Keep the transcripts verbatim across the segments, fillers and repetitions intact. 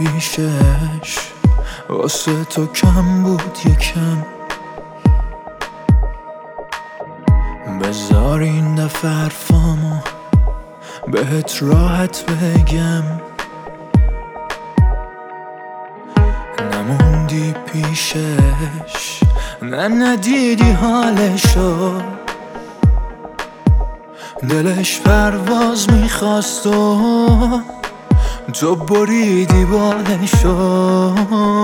پیشش واسه تو کم بود یکم. بذار این دفعه حرفامو بهت راحت بگم، نموندی پیشش، نه ندیدی حالشو، دلش پرواز میخواست و تو بریدی بالشو.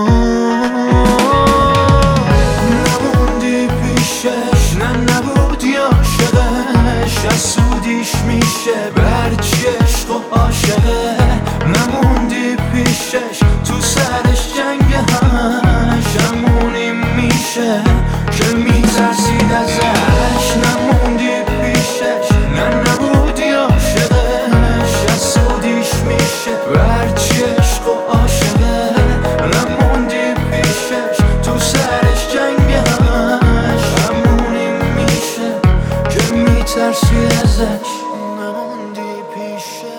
نموندی پیشش، نه نبودی عاشقش، حسودیش میشه به هرچی عشق و عاشقه. نموندی پیشش، تو سرش جنگ همش، همونی میشه که میترسید ازش. نموندی پیشش، نه نبودی عاشقش، حسودیش میشه به هرچی عشق و عاشقه. نموندی پیشش، تو سرش جنگ همش، همونی میشه که میترسید ازش. نموندی پیشش.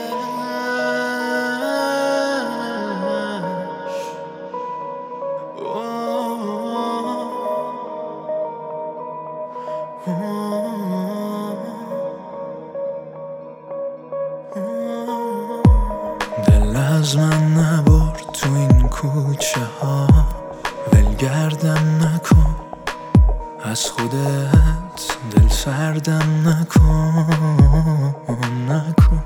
دل از من نبر تو این کوچه ها، ولگردم نکن از خودت، دل سردم نکن نکن.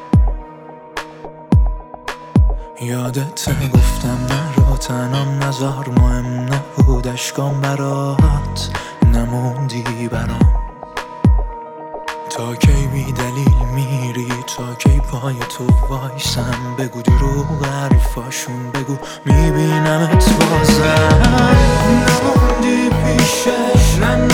یادت گفتم نرو تنام نزار، مهم نبود اشکام برات، نموندی برام. تا کی بی دلیل میری، تا کی پای تو وایسم، بگو دروغ حرفاشون بگو میبینمت بازم. نموندی پیشش، نه